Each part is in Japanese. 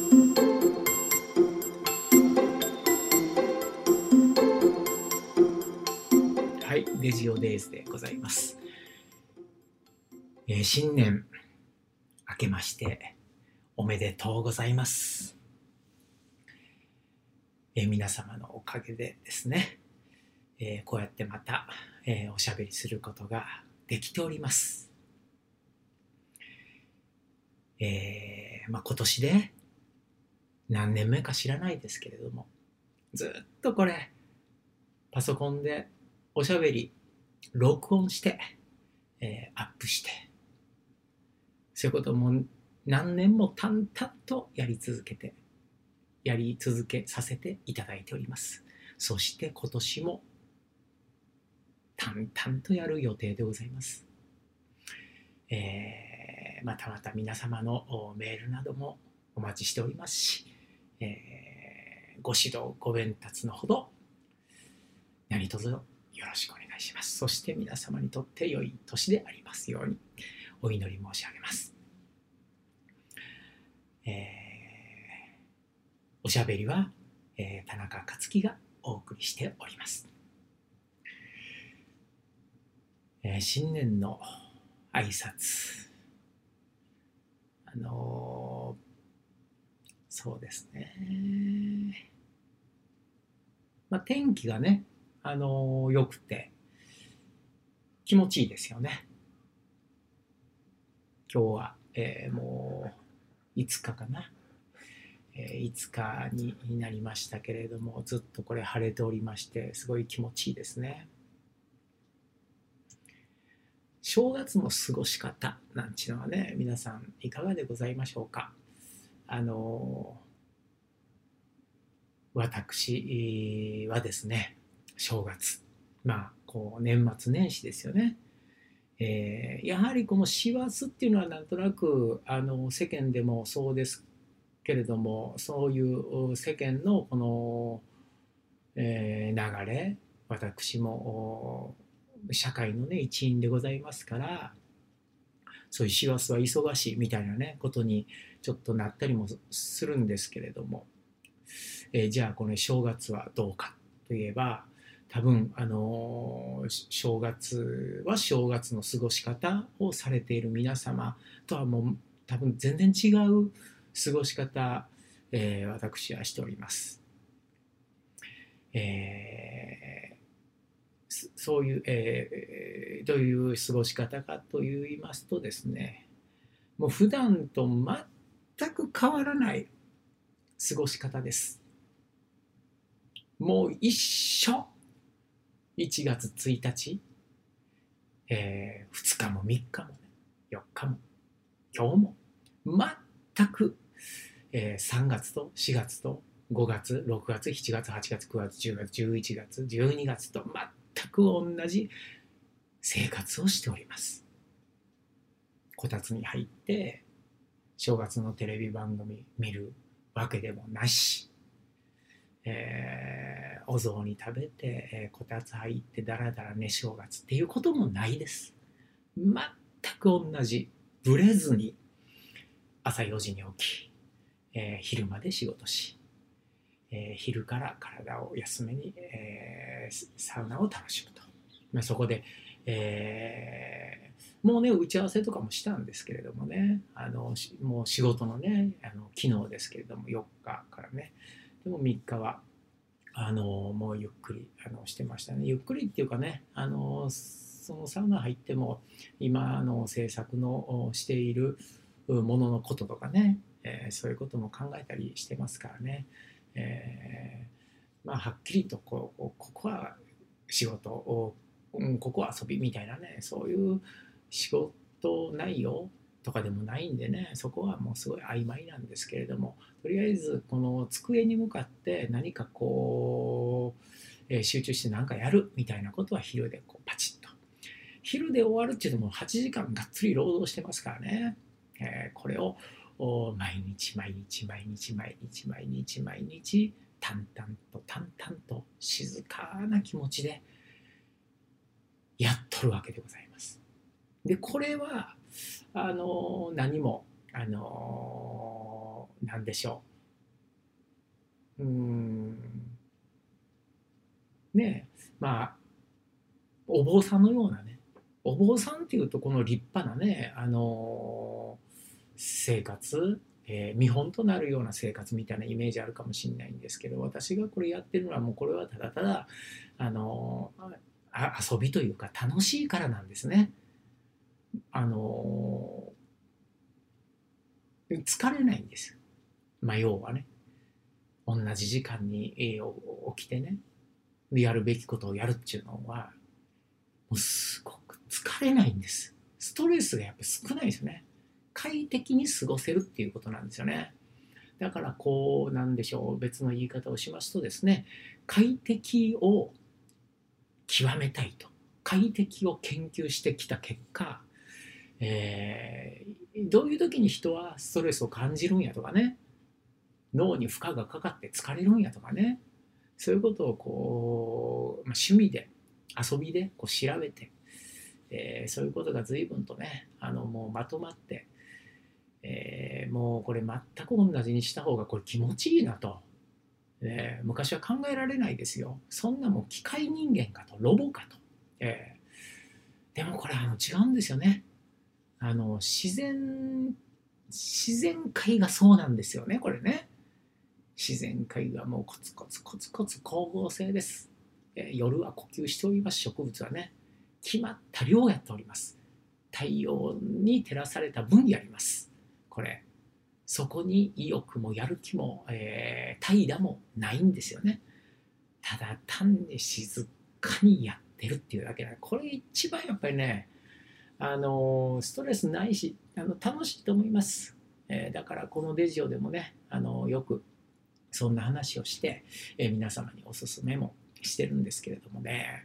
はい、デジオデイズでございます。新年明けましておめでとうございます。皆様のおかげでですね、こうやってまた、おしゃべりすることができております。今年で何年目か知らないですけれども、ずっとこれパソコンでおしゃべり録音して、アップしてそういうことも何年も淡々とやり続けさせていただいております。そして今年も淡々とやる予定でございます。またまた皆様のメールなどもお待ちしておりますし、ご指導ご鞭達のほど何卒よろしくお願いします。そして皆様にとって良い年でありますようにお祈り申し上げます。おしゃべりは、田中克樹がお送りしております。新年の挨拶そうですね、天気がね良くて気持ちいいですよね。今日は、もう5日かな、5日になりましたけれども、ずっとこれ晴れておりましてすごい気持ちいいですね。正月の過ごし方なんていうのはね、皆さんいかがでございましょうか。私はですね、正月、こう年末年始ですよね。やはりこの師走っていうのはなんとなく世間でもそうですけれども、そういう世間のこの、流れ、私も社会のね一員でございますから、そういう師走は忙しいみたいなねことにちょっとなったりもするんですけれども、じゃあこの正月はどうかといえば、多分正月は正月の過ごし方をされている皆様とはもう多分全然違う過ごし方、私はしております。そういう、どういう過ごし方かといいますとですね、もう普段と全く変わらない過ごし方です。もう一緒。1月1日、2日も3日も、ね、4日も今日も全く、3月と4月と5月6月7月8月9月10月11月12月と全く同じ生活をしております。こたつに入って正月のテレビ番組見るわけでもなし、お雑煮食べて、こたつ入ってだらだら寝正月っていうこともないです。全く同じ、ブレずに朝4時に起き、昼まで仕事し、昼から体を休めに、サウナを楽しむと、そこで、もうね打ち合わせとかもしたんですけれどもね、もう仕事のね昨日ですけれども4日からね、でも3日はもうゆっくりしてましたね。ゆっくりっていうかね、そのサウナ入っても今制作のしているもののこととかね、そういうことも考えたりしてますからね、はっきりとここは仕事を、ここは遊びみたいなね、そういう仕事内容とかでもないんでね、そこはもうすごい曖昧なんですけれども、とりあえずこの机に向かって何かこう、集中して何かやるみたいなことは昼でこうパチッと、昼で終わるっていうのも8時間がっつり労働してますからね、これを毎日毎日毎日毎日毎日毎日淡々と淡々と静かな気持ちでやっとるわけでございます。でこれは何も何でしょうーんねえ、まあお坊さんのようなね、お坊さんっていうとこの立派なね、生活、見本となるような生活みたいなイメージあるかもしれないんですけど、私がこれやってるのはもうこれはただただあの遊びというか楽しいからなんですね。あの疲れないんですよ。まあ要はね、同じ時間に起きてね、やるべきことをやるっていうのはもうすごく疲れないんです。ストレスがやっぱり少ないですよね。快適に過ごせるっていうことなんですよね。だからこうなんでしょう、別の言い方をしますとですね、快適を極めたいと、快適を研究してきた結果、どういう時に人はストレスを感じるんやとかね、脳に負荷がかかって疲れるんやとかね、そういうことをこう、趣味で遊びでこう調べて、そういうことが随分とねもうまとまって、もうこれ全く同じにした方がこれ気持ちいいなと、昔は考えられないですよ。そんなもう機械人間かとロボかと、でもこれ違うんですよね。自然界がそうなんですよね、これね。自然界がもうコツコツコツコツ光合成です。夜は呼吸しております。植物はね、決まった量をやっております。太陽に照らされた分やります。これ、そこに意欲もやる気も、怠惰もないんですよね。ただ単に静かにやってるっていうだけで、これ一番やっぱりね、ストレスないし楽しいと思います。だからこのデジオでもねよくそんな話をして、皆様におすすめもしてるんですけれどもね、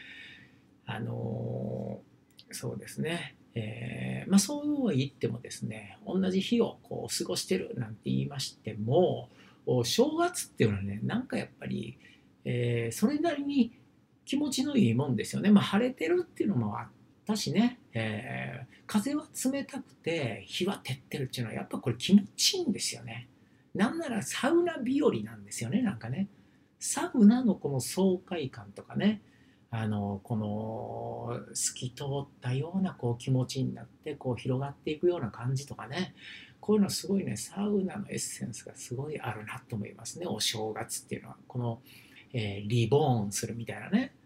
そうですね、そうは言ってもですね、同じ日をこう過ごしてるなんて言いましても、正月っていうのはね、なんかやっぱり、それなりに気持ちのいいもんですよね。晴れてるっていうのもあったしね、風は冷たくて日は照ってるっていうのはやっぱこれ気持ちいいんですよね。なんならサウナ日和なんですよね、なんかね。サウナのこの爽快感とかね、この透き通ったようなこう気持ちになってこう広がっていくような感じとかね、こういうのすごいね、サウナのエッセンスがすごいあるなと思いますね、お正月っていうのは。この、リボーンするみたいなね、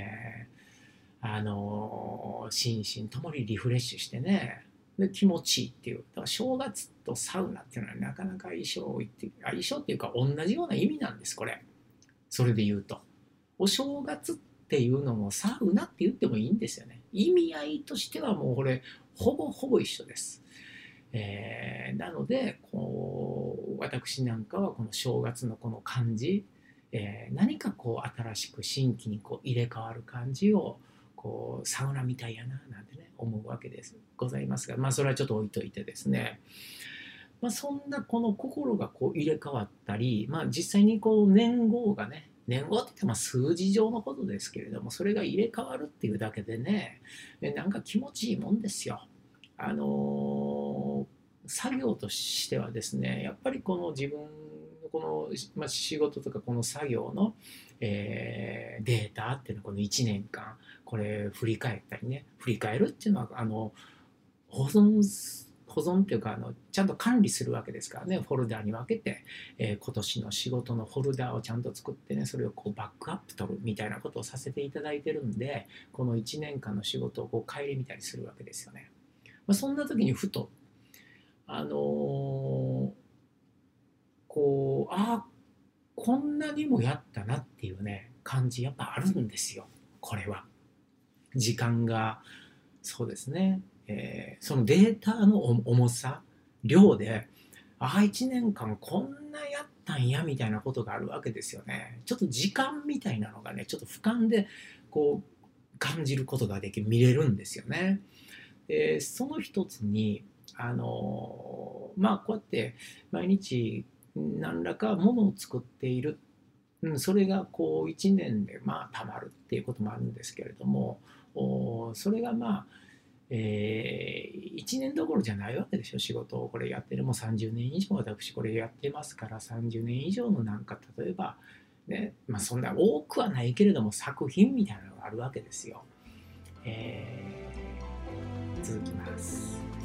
心身ともにリフレッシュしてね、で気持ちいいっていう。だから正月とサウナっていうのはなかなか相性っていうか同じような意味なんです、これ。それで言うと。お正月っていうのもサウナって言ってもいいんですよね。意味合いとしてはもうこれほぼほぼ一緒です。なのでこう私なんかはこの正月のこの感じ、何かこう新しく新規にこう入れ替わる感じをこうサウナみたいやななんてね思うわけですございますが、それはちょっと置いといてですね、そんなこの心がこう入れ替わったり、実際にこう年号がね、年号って言っても数字上のことですけれども、それが入れ替わるっていうだけでね、なんか気持ちいいもんですよ。作業としてはですね、やっぱりこの自分のこの、仕事とかこの作業の、データっていうのはこの1年間これ振り返ったりね、振り返るっていうのは保存っていうかちゃんと管理するわけですからね、フォルダーに分けて、今年の仕事のフォルダーをちゃんと作ってね、それをこうバックアップ取るみたいなことをさせていただいてるんで、この1年間の仕事をこう顧みたりするわけですよね。そんな時にふとこうこんなにもやったなっていうね感じやっぱあるんですよ、これは。時間がそうですね、そのデータの重さ量で1年間こんなやったんやみたいなことがあるわけですよね。ちょっと時間みたいなのがねちょっと俯瞰でこう感じることができる、見れるんですよね。その一つにこうやって毎日何らかものを作っている、それがこう1年でたまるっていうこともあるんですけれども、それが 1年どころじゃないわけでしょ。仕事をこれやってるもう30年以上私これやってますから、30年以上のなんか例えばね、まあそんな多くはないけれども作品みたいなのがあるわけですよ。続きます。